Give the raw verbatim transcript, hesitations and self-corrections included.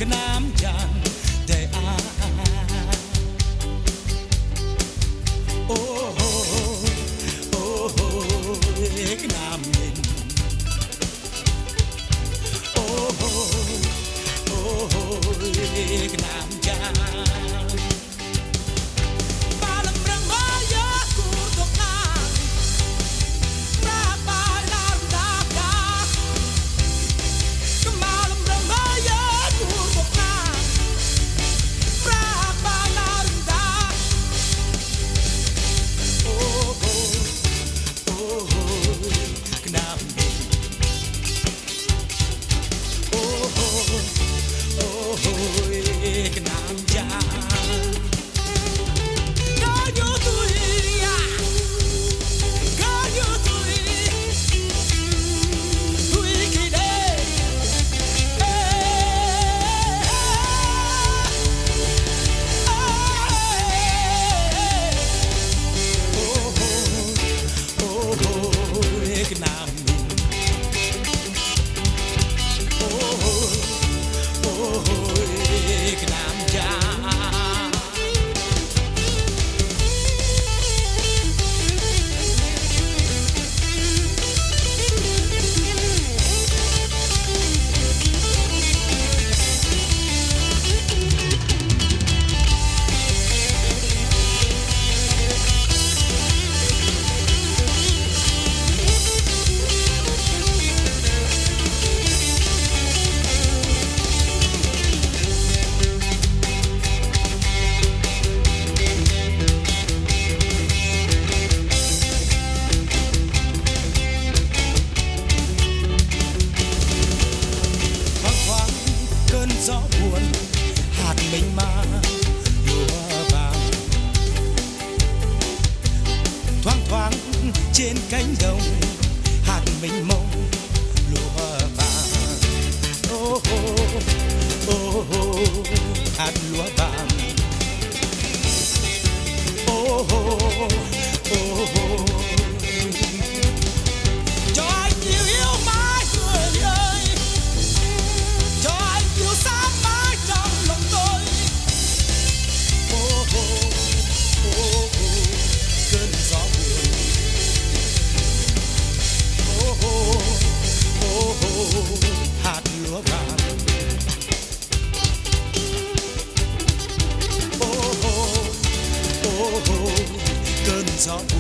cái nám tràn để ai. Ô ô ô ô cái nam nhìn. Ô ô ô cái nam tràn. Gió buồn hạt mình mà lúa vàng thoáng thoáng trên cánh đồng hạt mình mông lúa vàng. Ô ô ô ô hạt lúa vàng. Ô ô ô ô cho anh nhiều yêu mãi người ơi, cho anh yêu sáng mãi trong lòng tôi. Ô ô ô ô cơn gió buồn. Ô ô ô ô hạt lúa vàng. Ô ô ô ô cơn gió